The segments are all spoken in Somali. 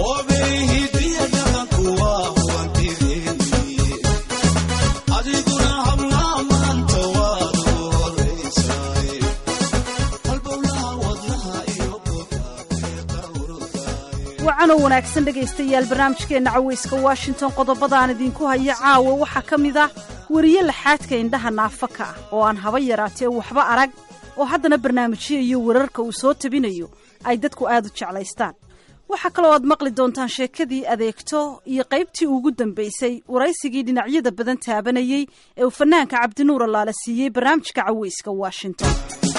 wacanoo wanaagsan dhegaystayaal barnaamijkeena caweyska Washington qodobadaan idinku haya caawa waxa kamid ah wariye laxaadka indhaha naafaka ah oo aan haba yaraatee waxba arag oo haddana barnaamijyo iyo wararka uu soo tabinayo ay dadku aad u jeclaystaan. waxa kale oo aad maqli doontaan sheekadii adeegto iyo qaybtii ugu dambeysay waraysigii dhinacyada badan taabanayay ee uu fanaanka Cabdinuur Allaale siiyay barnaamijka caweyska Washington.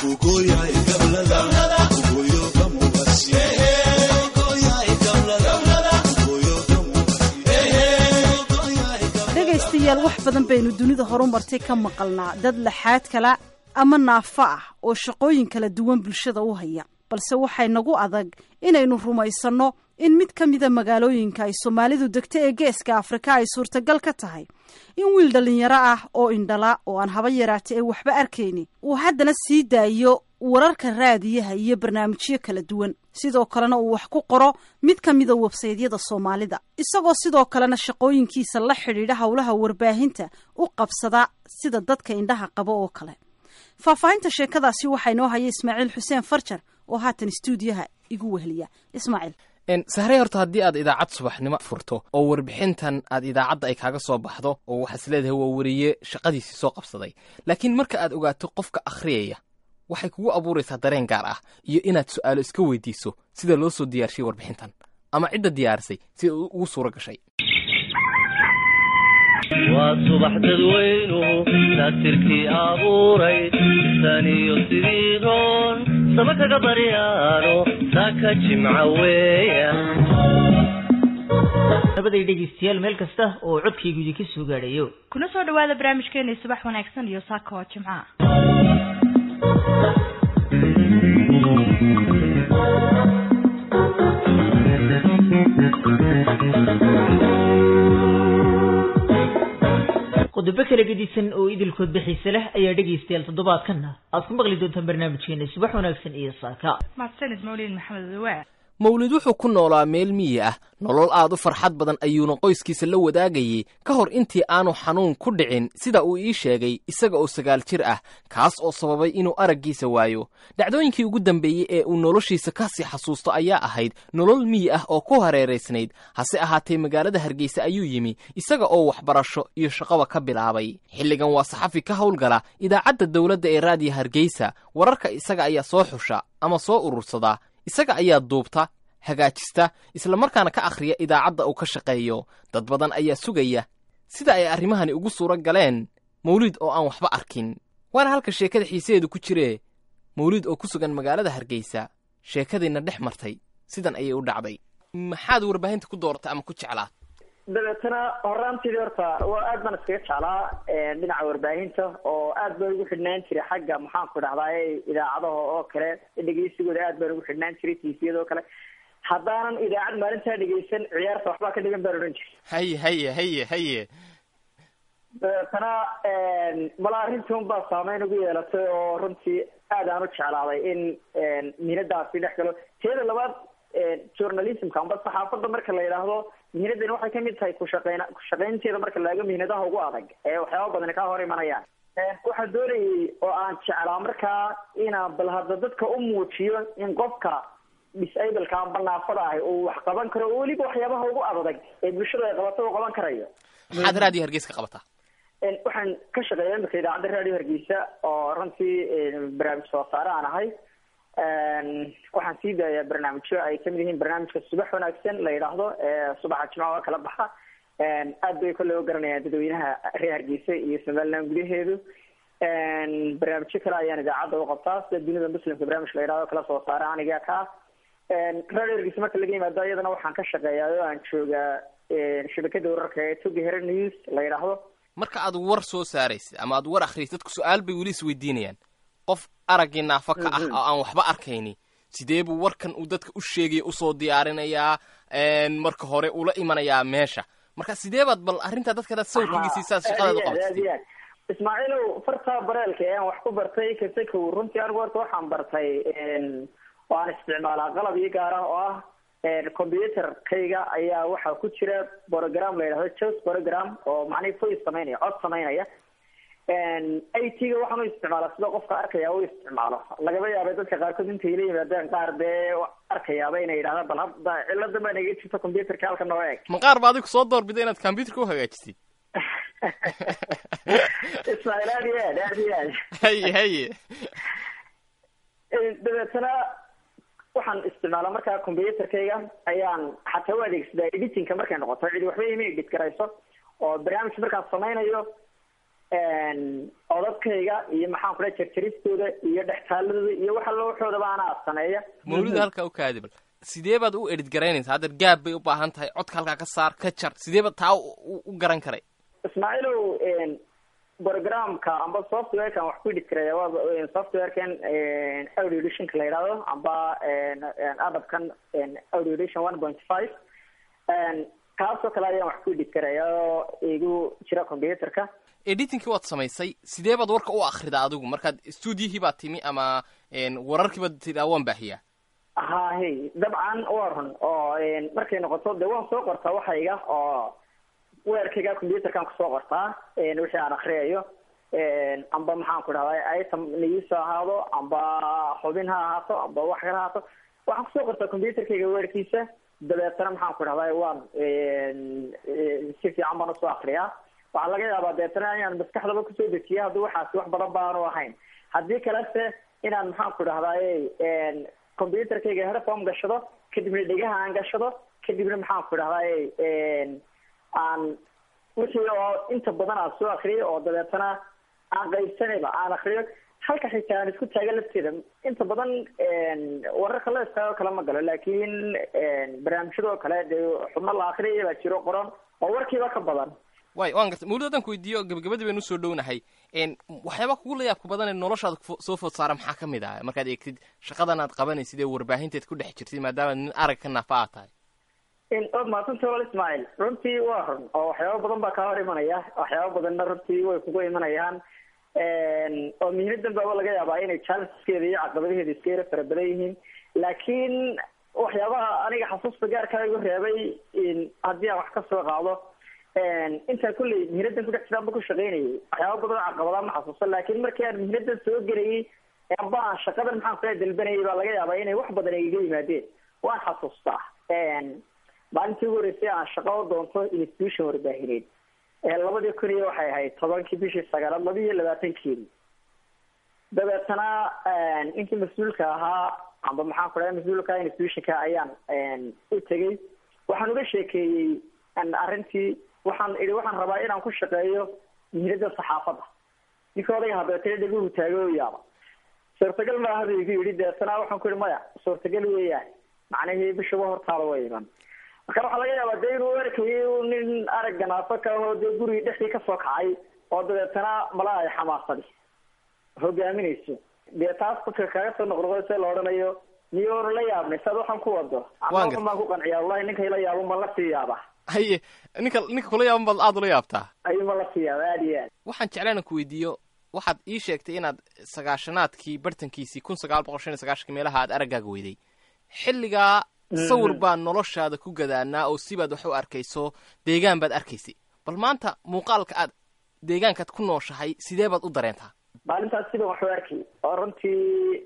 dhegaystayaal wax badan baynu dunida horumartay ka maqalnaa dad laxaad kala ama naafa ah oo shaqooyin kala duwan bulshada u haya, balse waxay nagu adag inaynu rumaysanno in mid ka mida magaalooyinka ay Soomaalidu degto ee Geeska Afrika ay suurtagal ka tahay in wiil dhalinyaro ah oo indhala oo aan haba yaraatee waxba arkayni uu haddana sii daayo wararka raadiyaha iyo barnaamijyo kala duwan, sidoo kalena uu wax ku qoro mid ka mida websaydyada Soomaalida, isagoo sidoo kalena shaqooyinkiisa la xidhiidha hawlaha warbaahinta u qabsada sida dadka indhaha qaba oo kale. faahfaahinta sheekadaasi waxaa inoo haya Ismaaciil Xuseen Farjar oo haatan stuudiyaha igu weheliya. Ismaaciil, sahray horta haddii aad idaacad subaxnimo furto oo warbixintan aad idaacadda ay kaaga soo baxdo oo waxaad isleedahay waa wariye shaqadiisii soo qabsaday, laakiin marka aad ogaato qofka akhriyaya waxay kugu abuuraysaa dareen gaar ah iyo inaad su'aalo iska weydiiso sida loo soo diyaarshay warbixintan ama cidda diyaarisay sida ugu suura gashay. waa subax dadweynuhu taagtirkii abuuray isaniyo sidii roon sama kaga baryaano saaka jimca weeya. nabaday dhegeystayaal meel kasta oo codkaygu idinka soo gaadhayo kuna soo dhawaada barnaamijkeena subax wanaagsan iyo saaka oo jimca. qodobo kala gedisan oo idilkood bixiisa leh ayaa dhegaystayaal toddobaadkana aad ku maqli doontaan barnaamijkeena subax wanaagsan iyo saaka. mahadsanid Mawlid Maxamed Dawaa. mawlid wuxuu ku noolaa meel miyi ah, nolol aad u farxad badan ayuuna qoyskiisa la wadaagayay ka hor intii aanu xanuun ku dhicin sida uu ii sheegay isaga oo 9 jir ah, kaas oo sababay inuu araggiisa waayo. dhacdooyinkii ugu dambeeyey ee uu noloshiisa ka sii xasuusto ayaa ahayd nolol miyi ah oo ku hareeraysnayd, hase ahaatee magaalada Hargeysa ayuu yimi isaga oo waxbarasho iyo shaqaba ka bilaabay. xilligan waa saxafi ka howlgala idaacadda dawladda ee raadiyo Hargeysa, wararka isaga ayaa soo xusha ama soo urursada, isaga ayaa duubta, hagaajista, isla markaana ka akhriya idaacadda uu ka shaqeeyo. dad badan ayaa sugaya sida ay arrimahani ugu suura galeen Mawlid oo aan waxba arkin. waana halka sheekada xiisadeedu ku jiree Mawlid oo ku sugan magaalada Hargeysa. sheekadiina dhex martay sidan ayay u dhacday. maxaad warbaahinta ku doortay ama ku jeclaad? dabeetana horaantii horta waa aad baan iskaga jeclaa dhinaca warbaahinta oo aad baan ugu xidhnaan jiray xagga maxaan ku dhahdaa idaacadaha oo kale dhegeysigooda aad baan ugu xidhnaan jiray tiifiyada oo kale. haddaanan idaacad maalintaa dhegeysan ciyaarta waxbaa ka dhigan baan odhan jiray. haye dabeetana malaa arrintii unbaa saameyn ugu yeelatay oo runtii aad aan u jeclaaday in mihnadaasi dhex galo. teeda labaad journalismka amba saxaafadda marka la yidhaahdo mihnadan waxay kamid tahay kushaqaynteeda marka laaga mihnadaha ugu adag ee waxyaaba badan ka hor imanayaan. waxaan doonayay oo aan jeclaa markaa inaan bal hadda dadka u muujiyo in qofka disableka amba naafada ahi uu wax qaban karo oo weliba waxyaabaha ugu adag ee bulshada ay qabato uu qaban karayo. maxaad raadiyo Hargeysa ka qabataa? waxaan ka shaqeeyaa marka idaacadda raadiyo Hargeysa oo runtii barnaamij soo saare aan ahay. waxaan sii daayaa barnaamijyo ay kamid yihiin barnaamijka subax wanaagsan la yidhaahdo subaxa jimcaha oo kala baxa. aad bay kole u garanayaan dadweynaha reer Hargeysa iyo Somaliland gudaheedu. barnaamijyo kale ayaan idaacadda u qabtaa sida dunida muslimka barnaamij la yidhaahdo kala soo saara aniga ka. raadiyo Hargeysa marka laga yimaado iyadana waxaan ka shaqeeyaa oo aan joogaa shabakada wararka ee Tugi Hero News la yidhaahdo. marka aad war soo saaraysid ama aad war akhriysid dadku su'aal bay weli isweydiinayaan. qof araggii naafa ka ah oo aan waxba arkayni sidee buu warkan uu dadka u sheegay u soo diyaarinayaa marka hore ula imanayaa meesha. marka sidee baad bal arrinta dadka dad sawirkiisa shaqada u qabtay? Ismaaciilow farta bareelka aan wax ku bartay kasako runtii anigu horta waxaan bartay waan isticmaalaa qalab gaar ah oo ah computerkayga ayaa waxaa ku jira program la yidhahdo Jaws program oo macnaheedu voice samaynaya cod samaynaya IT-ga waxaan u isticmaalaa sida qofka arkaya uu isticmaalo lagaba yaabay dadka qaarkood intay la yimaadeen qaar bee arkayaaba inay yidhahdaan bal hadda cilada baa naga jirta computerka halka noo eeg ma qaar ba adigu soo doorbiday inaad computerka u hagaajisay Ismaaciil aad iyo aad haye dabeetana waxaan isticmaalaa markaa computerkayga ayaan xataa u adeegsadaa editingka markay noqoto cidi waxba ima edit garayso oo barnaamij markaan samaynayo codadkayga iyo maxaan kula jarjaristooda iyo dhextaaladooda iyo waxa looxoodaba anaa sameeya mawlida halkaa u kaadi bal sidee baad u edit garaynaysaa hadda gaab bay u baahan tahay codka halkaa ka saar ka jar sidee baad taa u garan karay Ismaaciilow programka amba softwarekan wax ku edit karaya waa softwarekan audio editionka la yidhahdo amba adabkan audio edition 1.5 kaasoo kale ayaan wax ku edit karaya oo igu jira computerka editingkii waad samaysay sidee baad warka u akhridaa adigu markaad stuudiyihii baad timi ama wararkii baad tiraa waan baahiyaa hahe dabcan waa run oo markay noqoto dee waan soo qortaa waxayga oo weerkayga computerkan kusoo qortaa wixii aan akriyayo amba maxaan ku dhahdaa item news ha ahaado amba xubin ha ahaato amba wax kale ha ahaato waxaan kusoo qortaa computerkayga weerkiisa dabeetana maxaan ku dhahdaa waan si fiican baan usoo akriyaa waxaa laga yaabaa deetana inaan maskaxdaba kusoo dejiya haddii waxaasi wax badan baanu ahayn haddii kalese inaan maxaan ku dhahdaay computerkayga headphone gashado kadibna dhegaha aan gashado kadibna maxaan ku dhahdaay aan wixii oo inta badan aan soo akriyo oo dabeetana aan qaybsanayba aan akriyo halka xitaa aan isku taaga lafteeda inta badan wararka la istaago kale ma galo laakiin barnaamijyada oo kale dee xubno la akriyaya baa jiro qoran oo warkiiba ka badan way waan gartay mawlid haddaan ku weydiiyo gabagabadii baynu usoo dhownahay waxyaaba kugu layaabka badan ee noloshaada soo food saara maxaa ka mid ah markaad eegtid shaqadan aad qabanaysid ee warbaahinteed ku dhex jirtid maadaama nin arag ka naafa aad tahay ood mahadsanta walaal Ismaaciil runtii waa run oo waxyaaba badan baa kaa hor imanaya waxyaaba badanna runtii way kugu imanayaan oo mihnadan baaba laga yaabaa inay challengeskeeda iyo caqabadaheeda iska yara fara badan yihiin laakiin waxyaabaha aniga xasuusta gaarkaa igu reebay haddii aan wax ka soo qaado intaan kulley mihnadan ku dhex jiraan ba ku shaqaynayay waxyaaba badan oo caqabada ma xasuusta laakiin markii aan mihnadan soo gelayay amba aan shaqadan maxaan kula dalbanayay baa laga yaabaa inay wax badan igaga yimaadeen waan xasuustaa maalintii ugu horeysay aan shaqo u doonto institution warbaahineed 2010 waxay ahayd 10kii bishii 9aad 2020 dabeetana intii mas-uulka ahaa amba maxaan ku dhahay mas-uulka institutionka ayaan u tegey waxaan uga sheekeeyey arrintii waxaan rabaa inaan ku shaqeeyo mihnada saxaafadda ninka odayga dabeetana dhaguhu taago u yaaba suurtagal maaha buu igu yidhi dabeetana waxaan ku yihi maya suurtagal weeyaan macnahii bishuba hortaada way iman marka waxaa laga yaabaa dee inuu arkayay nin arag ganaaso ka ahoo dee gurigii dhexdii kasoo kacay oo dabeetana malaa ay xamaasadi hogaaminayso dee taas dadka kaga soo noqnoqoysa la odhanayo miyoonu la yaabnay saad waxaan ku wado waxan baan ku qanciyaa wallahi ninka ila yaabo ma la sii yaaba haye ninka kula yaaban baad aada ula yaabtaa ayuu ma la sii yaaba aad iyo aad waxaan jeclaan ku weydiiyo waxaad ii sheegtay inaad sagaashanaadkii bartankiisii 1995 meelaha aad araggaaga weyday xilligaa sawir baa noloshaada ku gadaanaa oo sibaad wax u arkayso deegaan baad arkaysay bal maanta muuqaalka aad deegaankaad ku nooshahay sidee baad u dareentaa maalintaas sidan wax u arkay oo runtii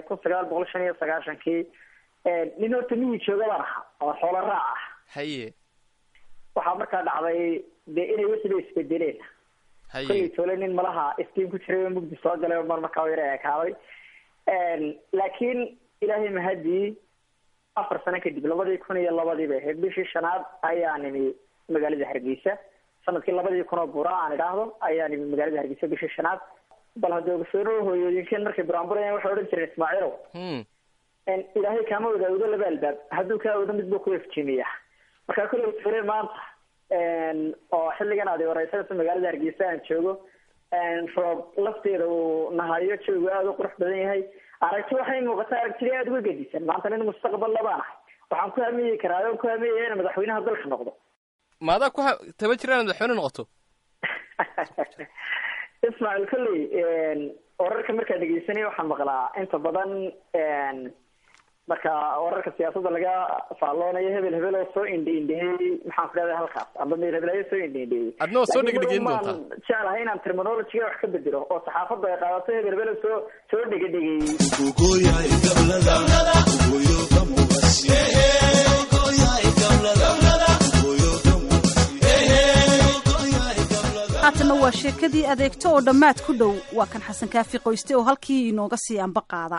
1995kii nin horta miyi jooga baan ahaa oo xoolo raac ah haye waxaa markaa dhacday dee inay wixii bay isbedeleen haye tole nin malaha iftiin ku jiray oo mugdi soo galay oo mar markaa yara ekaaday laakiin ilaahay mahadii 4 sano kadib 2002 bay ahayd bishii 5aad ayaa nimi magaalada Hargeysa sanadkii 2000 buura aan idhaahdo ayaa nimi magaalada Hargeysa bishii 5aad bal hadda ugu hooyooyinkeen markay buraanburayaan waxay odhan jireen Ismaaciilow ilaahay kama wadaawdo laba albaab hadduu kaa wada mid buu ku iftiimiya markaa kulli fiireen maanta oo xilligan aad wareysaysa magaalada Hargeysa aan joogo roob lafteeda uu nahayo joogo aad u qurux badan yahay aragti waxay muuqataa aragtida aad uga gedisan maanta nin mustaqbal labaanahay waxaan ku hamiyi karaa oo ku hamiyaa inaan madaxweynaha dalka noqdo maadaa ku taba jiraan madaxweyne noqoto Ismaaciil kulli wararka markaa dhegeysanay waxaan maqlaa inta badan marka wararka siyaasadda laga faalloonayo hebel oo soo indhiindhiyey maxaan ku leedahay halkaas amba meel hebelayo soo indhiindhiyey adnoo soo dhegdhegeyn doontaa jeclahay inaan terminology-ga wax ka bedelo oo saxaafadda ay qaadato hebel soo dhegdhegeeyey haatana waa sheekadii adeegto oo dhammaad ku dhow waa kan xasan kaafi qoyste oo halkii inooga sii anba qaada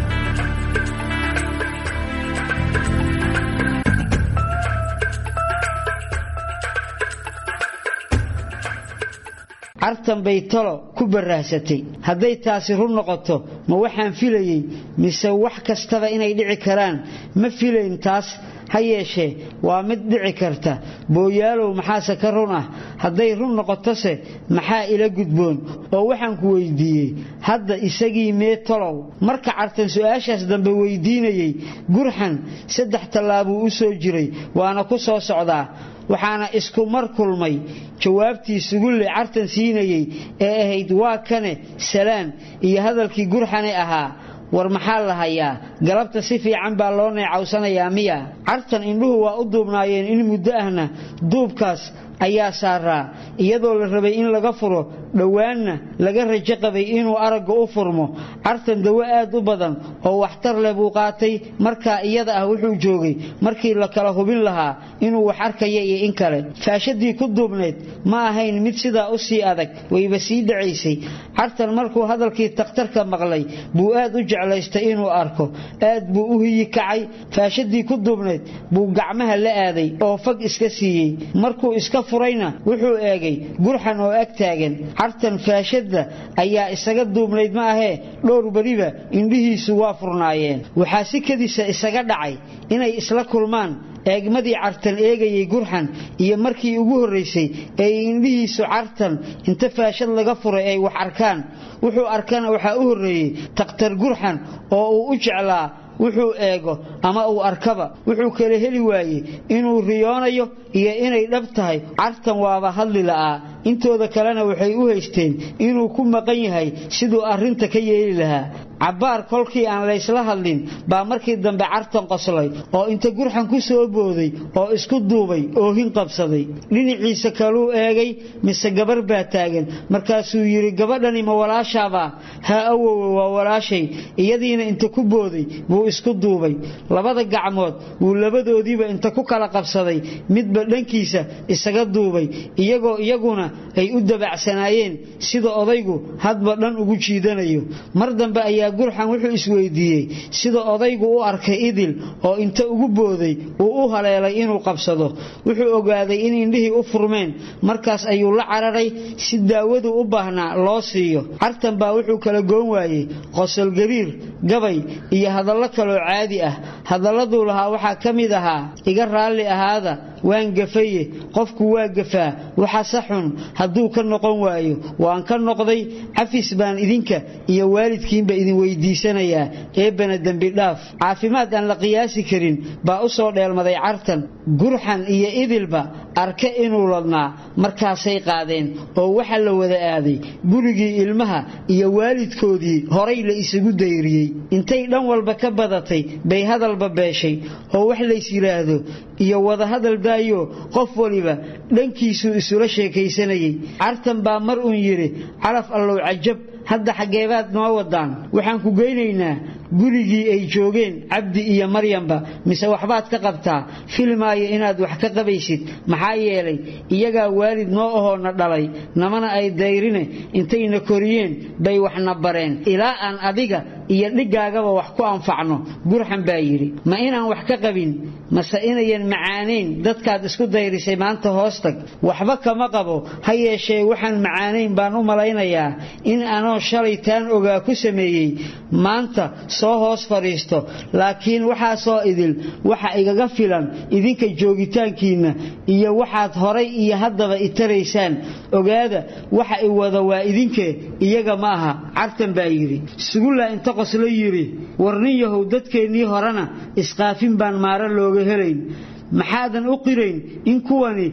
cartan bay talo ku baraahsatay hadday taasi run noqoto ma waxaan filayey mise wax kastaba inay dhici karaan ma filayn taas ha yeeshee waa mid dhici karta booyaalow maxaase ka run ah hadday run noqotose maxaa ila gudboon oo waxaan ku weydiiyey hadda isagii mee talow marka cartan su-aashaas dambe weydiinayey gurxan 3 tallaabuu u soo jiray waana ku soo socdaa waxaana isku mar kulmay jawaabtii sugulle cartan siinayey ee ahayd waa kane salaan iyo hadalkii gurxane ahaa war maxaa la hayaa galabta si fiican baa loo neecawsanayaa miya cartan indhuhu waa u duubnaayeen in muddo ahna duubkaas ayaa saaraa iyadoo la rabay in laga furo dhowaanna laga rajo qabay inuu aragga u furmo cartan dawo aad u badan oo waxtar leh buu qaatay markaa iyada ah wuxuu joogay markii la kala hubin lahaa inuu wax arkaya iyo in kale faashadii ku duubneed ma ahayn mid sidaa u sii adag wayba sii dhacaysay cartan markuu hadalkii takhtarka maqlay buu aad u jeclaystay inuu arko aad buu u hiyi kacay faashadii ku duubneed buu gacmaha la aaday oo fag iska siiyey markuu iska furayna wuxuu eegay gurxan oo ag taagan cartan faashada ayaa isaga duubnayd ma ahee dhowr bariba indhihiisu waa furnaayeen waxaa si kadisa isaga dhacay inay isla kulmaan eegmadii cartan eegayay gurxan iyo markii ugu horeysay ee indhihiisu cartan inta faashad laga furay ay wax arkaan wuxuu arkana waxa u horeeyay takhtar gurxan oo uu u jeclaa wuxuu eego ama uu arkaba wuxuu kala heli waayey inuu riyoonayo iyo inay dhab tahay cartan waaba hadli la'aa intooda kalena waxay u haysteen inuu ku maqan yahay siduu arrinta ka yeeli lahaa cabbaar kolkii aan laysla hadlin baa markii dambe cartan qoslay oo inta gurxan ku soo booday oo isku duubay oohin qabsaday dhinaciisa kaluu eegay mise gabar baa taagan markaasuu yidhi gabadhani ma walaashaabaa haa awowe waa walaashay iyadiina inta ku booday buu isku duubay labada gacmood wuu labadoodiiba inta ku kala qabsaday midba dhankiisa isaga duubay iyaguna ay u dabacsanaayeen sida odaygu hadba dhan ugu jiidanayo mar dambe ayaa gurxan wuxuu isweydiiyey sida odaygu u arkay idil oo inta ugu booday uu u haleelay inuu qabsado wuxuu ogaaday in indhihii u furmeen markaas ayuu la cararay si daawadu u baahnaa loo siiyo cartan baa wuxuu kala goon waayey qosol gariir gabay iyo hadallo kaloo caadi ah hadalladuu lahaa waxaa ka mid ahaa iga raalli ahaada waan gafaye qofku waa gafaa waxa saxun hadduu ka noqon waayo waan ka noqday cafis baan idinka iyo waalidkiinba idin weydiisanayaa eebbana dembi dhaaf caafimaad aan la qiyaasi karin baa u soo dheelmaday cartan gurxan iyo idilba arke inuu ladnaa markaasay qaadeen oo waxa la wada aaday gurigii ilmaha iyo waalidkoodii horay la isugu dayriyey intay dhan walba ka badatay bay hadalba beeshay oo wax lays yiraahdo iyo wada hadal daayo qof waliba dhankiisuu isula sheekaysanayay cartan baa mar uun yidhi calaf allow cajab hadda xageebaad noo wadaan waxaan ku geynaynaa gurigii ay joogeen cabdi iyo maryamba mise waxbaad ka qabtaa filmaayo inaad wax ka qabaysid maxaa yeelay iyagaa waalid noo ahoona dhalay namana ay dayrine intayna koriyeen bay waxna bareen ilaa aan adiga iyo dhigaagaba wax ku anfacno gurxan baa yidhi ma inaan wax ka qabin mase inayan macaanayn dadkaad isku dayrisay maanta hoostag waxba kama qabo ha yeeshee waxaan macaanayn baan u malaynayaa in anoo shalay taan ogaa ku sameeyey maanta soo hoos fadhiisto laakiin waxaasoo idil waxa igaga filan idinka joogitaankiinna iyo waxaad horay iyo haddaba itaraysaan ogaada waxa i wada waa idinkee iyaga ma aha cartan baa yidhi sugulla inta qoslo yidhi warnin yahow dadkeennii horena isqaafin baan maara looga helayn maxaadan u qirayn in kuwani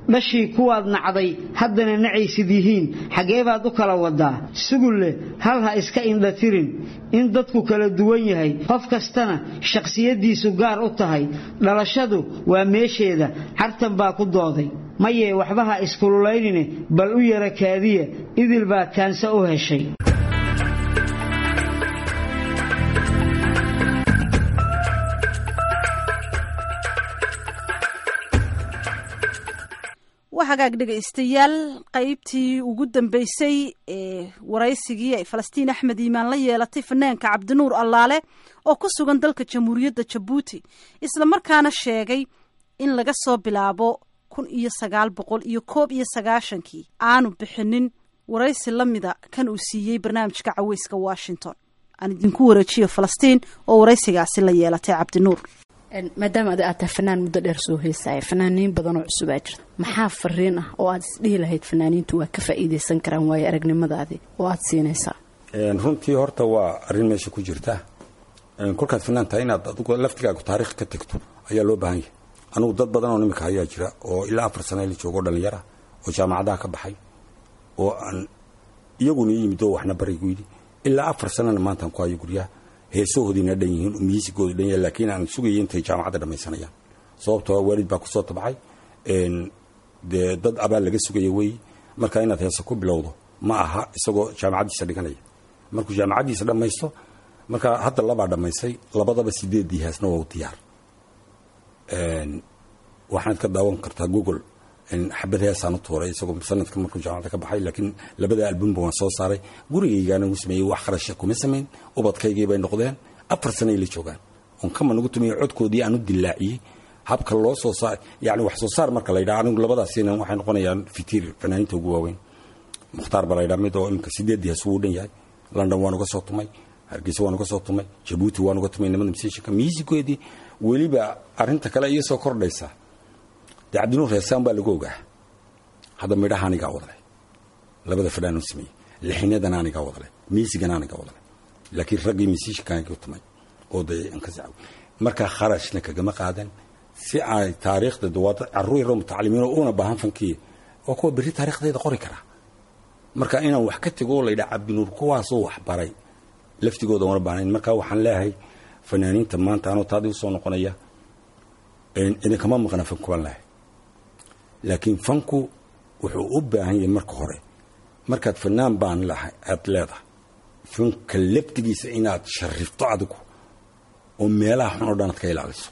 dhashii kuwaad nacday haddana nacaysid yihiin xagee baad u kala wadaa sugulle hal ha iska indhatirin in dadku kala duwan yahay qof kastana shakhsiyadiisu gaar u tahay dhalashadu waa meesheeda cartan baa ku dooday mayee waxba ha iskululeynine bal u yara kaadiya idil baa kaansa u heshay hagaag dhegaystayaal qaybtii ugu dambeysay ee waraysigii ay Falastiin Axmed Iimaan la yeelatay fanaanka Cabdinuur Allaale oo ku sugan dalka Jamhuuriyadda Jabuuti isla markaana sheegay in laga soo bilaabo 1991 aanu bixinin waraysi lamida kan uu siiyey barnaamijka Caweyska Washington aan idinku wareejiyo Falastiin oo waraysigaasi la yeelatay Cabdinuur maadaama aad tahay fanaan muddo dheer soo heysay fanaaniin badan oo cusub ay jirto maxaa fariin ah oo aad isdhihi lahayd fanaaniintu waa ka faa'iideysan karaan way aragnimadaadii oo aad siinaysaa runtii horta waa arrin meesha ku jirta kolkaad fanaan tahay inaad adigu laftigaagu taariikh ka tagto ayaa loo baahan yahay anigu dad badan oo nimika ayaa jira oo ilaa 4 sano la joogo dhalinyara oo jaamacadaha ka baxay oo aan iyaguna yimid oo waxna barigu yidhi ilaa 4 sanana maanta ku hayo guriyaha heesoodina dhan yihiin muusigooda dhan yahay laakiin aan sugayeen intay jaamacada dhamaysanayaan sababtoo waalid baa ku soo tabcay dad abaal laga sugayay way marka inaad heeso ku bilowdo ma aha isagoo jaamacadiisa dhiganaya markuu jaamacadiisa dhamaysto marka hadda laba dhamaysay labadaba 8 heesna waa u diyaar waxaad ka daawan kartaa Google in xabad heesaan u tooray isagoo sanadka markuu jaamacada ka baxay laakiin labada album baan soo saaray gurigaygaana u sameeyay wax kharash kuma sameyn ubadkaygii bay noqdeen 4 sano ay la joogaan on kama nagu tumiyay codkoodii aanu dilaaciyay habka loo soo saar yaani wax soo saar marka la yiraahdo anigu labadaas inaan waxay noqonayaan fitiir fanaaniinta ugu waaweyn muxtaar balayda mid oo imka 8 hees uu dhan yahay London waan uga soo tumay Hargeysa waan uga soo tumay Djibouti waan uga tumay nimanka musiicka muusigoodii waliba arinta kale iyo soo kordhaysa Cabdinuur heesaan baa lagu ogaa hada midhaha aniga wadalay labada fanaanoo sameeyay lixinadan aniga wadalay miisigan aniga wadalay laakiin ragii musiicka ka tumay oo day an ka saaw marka kharashna kaga qaadan si ay taariikhda dawada arruur mutacalimiin oo una baahan fankii oo kuwa bari taariikhdeeda qori kara marka inaan wax ka tago la yiraahdo Cabdinuur kuwaas oo wax baray laftigooda wana baahan marka waxaan leeyahay fanaaniinta maanta aanu taadi soo noqonaya in kama maqna fanku wallahi laakiin fanku wuxuu u baahan yahay marka hore markaad fanaan baan lahay aad leedahay fanka laftigiisa inaad sharifto adigu oo meelaha xun oo dhan ka ilaaliso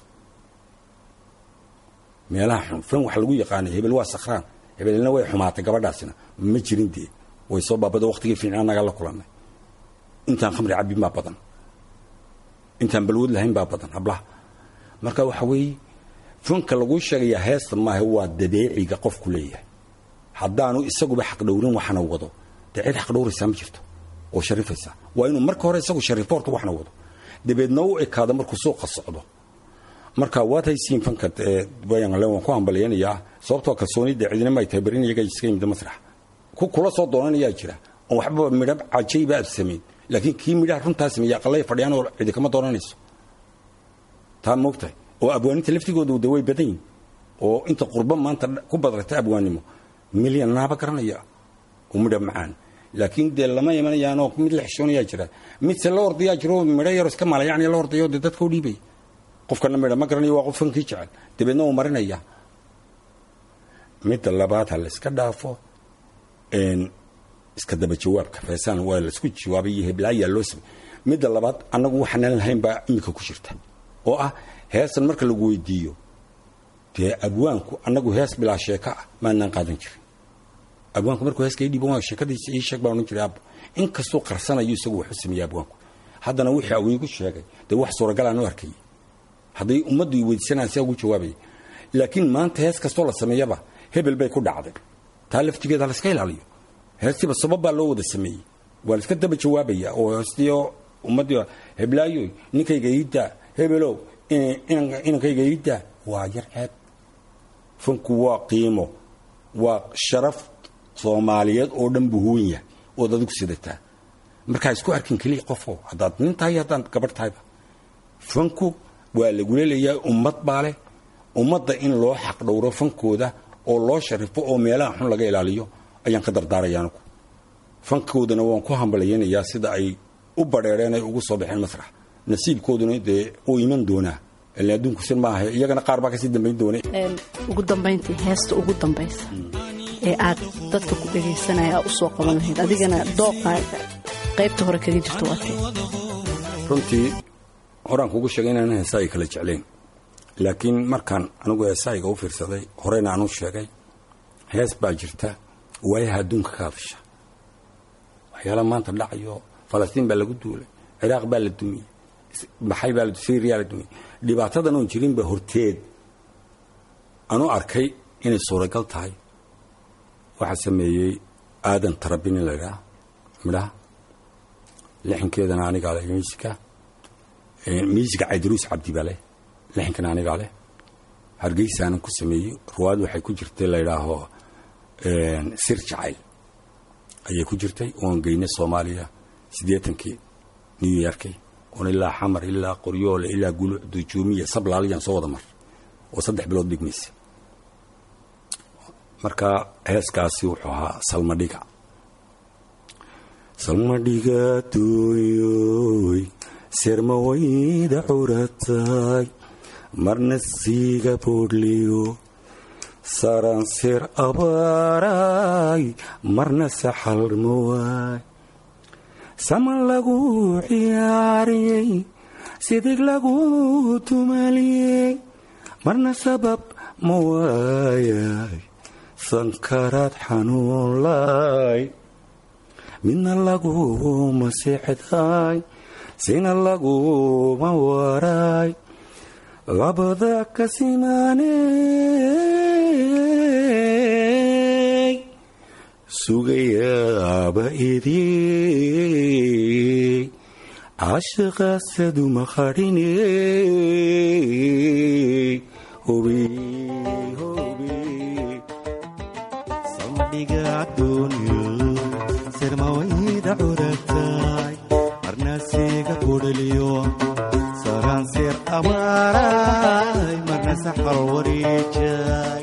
meelaha xun fan wax lagu yaqaan hebel waa sakraan hebelna way xumaatay gabadhaasina ma jirin dii way soo baabada waqtigii fiicnaa naga la kulanay intaan khamri cabbi ma badan intaan balwad lahayn ba badan hablaha marka waxa weey fanka lagu sheegay heesta ma waa dabeeciga qofku leeyahay haddaanu isaguba xaq dhowrin waxna wado dacid xaq dhowraysa ma jirto oo sharifaysa waa inuu marka hore isagu sharifoorto waxna wado dabeedna uu ekaado markuu soo qasocdo marka waad haysiin fanka bayaan leewan ku ambaleenaya sababtoo kalsoonida cidina ay tabarin iyaga iska yimid masrax ku kula soo doonanaya jira oo waxba midab cajiib ah sameeyay laakiin kii midab runtaas sameeyay qalay fadhiyaan oo cid kama doonanayso taa moogtay oo abwaaninta laftigoodu way badan oo inta qurba maanta ku badrata abwaanimo milyan naaba garanaya oo midab macaan laakiin de lama yeemanayaan oo mid la xishoonaya jira mid se la ordiya jiro midab yar iska maalayaan la ordayo dadka u dhiibay qofkana midab ma garanayo waa qof fankii jecel dibadna uu marinaya mid labaad hal iska dhaafo iska daba jawaabka feesan waa la isku jawaabay heblaaya loo sameeyay mid labaad anagu waxaan lahayn ba imika ku jirta oo ah heesan marka lagu weydiiyo dee abwaanku anagu hees bilaa sheeka ma aanan qaadan jirin abwaanku markuu heeska yidhi baa sheekadiisa ii sheeg baa uu jiray in kastoo qarsanayo isagu wax u sameeyay abwaanku haddana wixii uu igu sheegay dee wax suuragal aan u arkay haday ummaddu weydiisanaysa ugu jawaabay laakiin maanta hees kastoo la sameeyaba hebel bay ku dhacday taa laftigeeda la iska ilaaliyo heestiba sabab baa loo wada sameeyay waa iska daba jawaabaya oo heestiyo ummaddu heblaayo ninkayga yida hebelow inankayga yida waa yar ceeb fanku waa qiimo waa sharaf Soomaaliyeed oo dhan buhuunya oo dadku sidataa marka isku arkin kaliya qofo hadaad nintaay hadaan gabar tahay fanku waa lagu leeyahay ummad baale ummadda in loo xaq dhowro fankooda oo loo sharifo oo meelaha xun laga ilaaliyo ayaan ka dardaaraya anigu fankoodana waan ku hambalaynayaa sida ay u badheereen ay ugu soo baxeen masrax nasiibkooduna dee uu iman doonaa ilaa adduunku sin maaha iyagana qaar baa kasii dambayn doonay ugu dambayntii heesta ugu dambaysa ee aad dadka ku dhegaysanaya u soo qaban lahayd adigana dooqaaga qaybta hore kaga jirto waatay runtii horaan kugu sheegay inaan heesaa ay kala jeclayn laakiin markaan anigu heesaayiga u fiirsaday horeyna aan u sheegay hees baa jirta waayaha adduunka ka hadasha waxyaala maanta dhacayo falastiin baa lagu duulay ciraaq baa la dumiyey maxay baa Syria la dumiyey dhibaatadan oo jirin ba horteed aanu arkay inay suuragal tahay waxa sameeyay aadan tarabin la yiraahdo midhaha lixinkeedana aniga la miiska Aydruus Cabdi Bale lixinkan aniga le Hargeysa aan ku sameeyay ruwaad waxay ku jirtay la yiraahdo sir jacayl ayay ku jirtay oo geynay Soomaaliya 80kii New York oo ilaa xamar ilaa qoryool ilaa guluc dujuumiya sablaaliyan soo wada mar oo 3 bilood dhigmaysa marka heeskaasi wuxuu ahaa salmadhiga tooyoy serma wayda curatay marna siiga boodliyo saran sir abaray marna saxal mawaay sama lagu ciyaariyey sidig lagu tumaliyey marna sabab mawaayay sankaraad xanuun laay midna lagu masiixday sina lagu mawaray labada ka simaaney sugayaaba idii caashiqaasadu maqadhiney hubi salmadhiga adduunyo sirmawayda curatay marnasiga kudhaliyo saraan sir amaaray marna saxar wareejay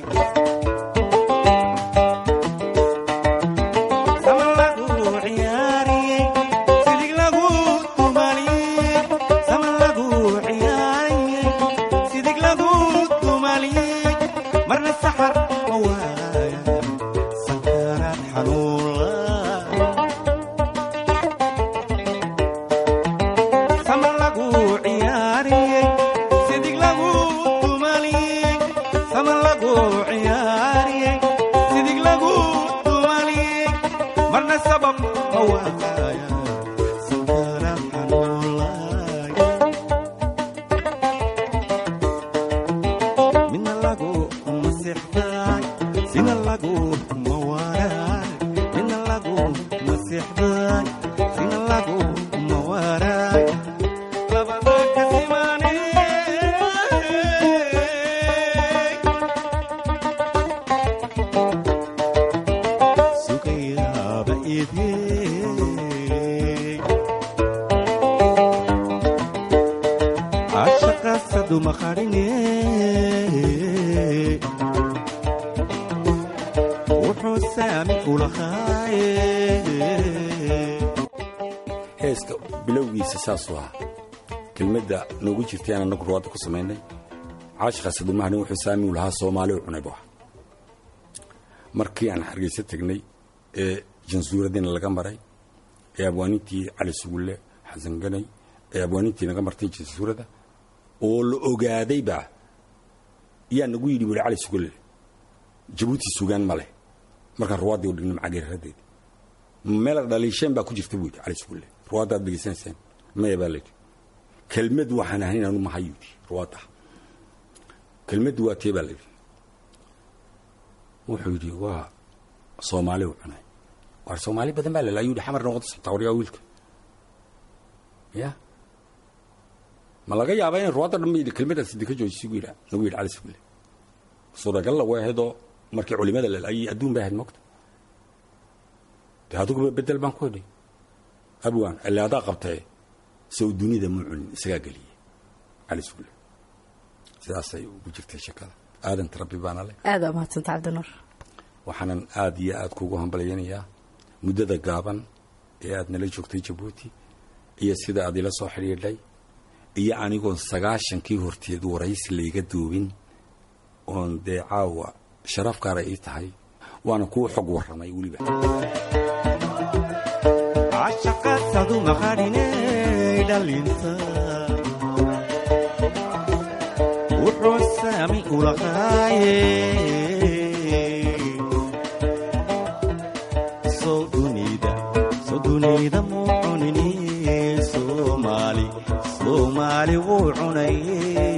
heeska bilowgiisa saas waa kelmadda noogu jirtay aan anagu ruwaada ku sameynay caashiqaas dumahani wuxuu saami u lahaa Soomaali u cunay baa markii aan Hargeysa tagnay ee jansuuradina laga maray ee abwaanintii Cali Sugulle Xasan Ganay ee abwaanintii naga martay jansuurada oo la ogaaday baa yaa nagu yidhi wali Cali Sugulle Jabuuti sugan male marka ruwaadii u dhignay macageeradeed meel dhaliishan baa ku jirta buud Cali Sugulle ruwaada dhigaysan ma yabalay kelmad waxaan ahayn aanu ma hayuudi ruwaada kelmad waa teebalay wuxuu yidhi waa Soomaali u cunay war Soomaali badan baa la yidhi xamar noqdo tawriya wiilka ya ma laga yaabaa in ruwaada dhammeeyay kelmadaas sidii ka joojisay wiila nagu yidhi Cali Sugulle suuragal la waahdo markii culimada la ay adduun baa had moqto taadu bedel baan ku dhig abwaan allaada qabtay soo dunida muun isaga galiyay Cali Sugulle sidaasay ugu jirtay shakada aadan rabbi baana leh aada mahadsantahay cabdinuur waxaanan aad iyo aad kugu hambalyaynayaa muddada gaaban ee aad nala joogtay Jabuuti iyo sida aad ila soo xiriirday iyo anigoon 90kii horteed waraysi layga duubin oon dee caawa sharaf gaar ay tahay waana kuu xog warramay weliba cashaqadsadu maqadhinay dhalinta wuxuu saami ulaqaaye soo dunida muu cunini soomaali wuu cunaye